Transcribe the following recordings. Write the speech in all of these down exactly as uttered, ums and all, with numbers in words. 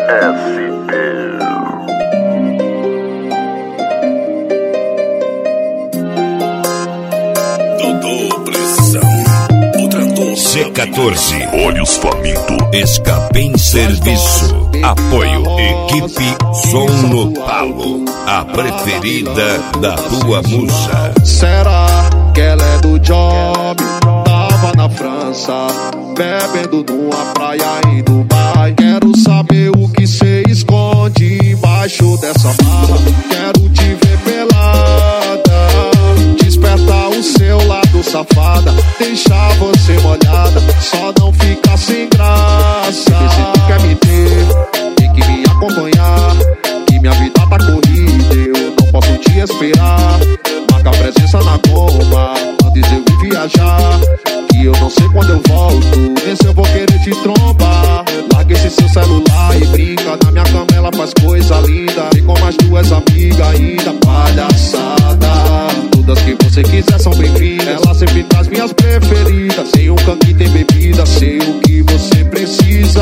C quatorze, Olhos Faminto, Escape em Serviço, apoio, equipe Som no Talo, a preferida da tua musa. Será que ela é do job? Tava na França, bebendo numa praia em Dubai. Quero saber o que cê esconde embaixo dessa barra. Quero te ver pelada, despertar o seu lado safada, deixar você molhada, só não ficar sem graça. E se tu quer me ter, tem que me acompanhar, que minha vida tá corrida, eu não posso te esperar. Marca presença na goma, antes eu ir viajar, que eu não sei quando eu volto, nem se eu vou querer te trombar. Larga esse seu celular e brinca, na minha cama ela faz coisa linda, vem com mais duas amigas ainda, palhaçada. Todas que você quiser são bem-vindas, ela sempre traz minhas preferidas. Sei um canque tem bebida, sei o que você precisa.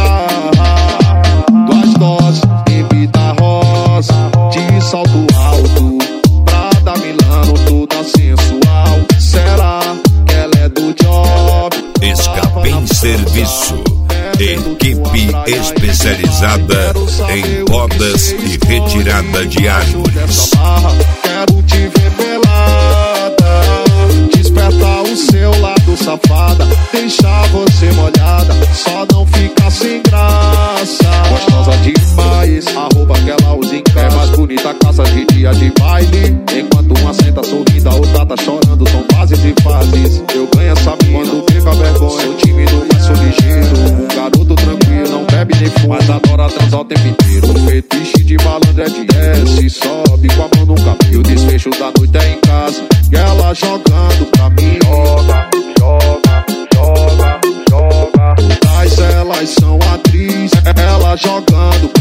Duas doses, bebida rosa, de salto alto, Prada Milano, toda sensual. Será que ela é do job? Escape em Serviço, equipe especializada em podas e retirada de árvores. Quero te ver pelada, despertar o seu lado safada, deixar você molhada, só não ficar sem graça. Gostosa demais, a roupa que ela usa em casa é mais bonita a casa de dia de baile. Enquanto uma senta sorrindo, a outra tá chorando, são fases e fases. Eu ganho essa mina quando perco a vergonha, sou tímido, mas sou ligeiro. Um garoto tranquilo, não bebe nem fuma, mas adora transar o tempo inteiro. O fetiche de malandro é de desce, sobe com a mão no cabelo. O desfecho da noite é em casa, e ela jogando pra mim. Joga, joga, joga, joga. Todas elas são atrizes, ela jogando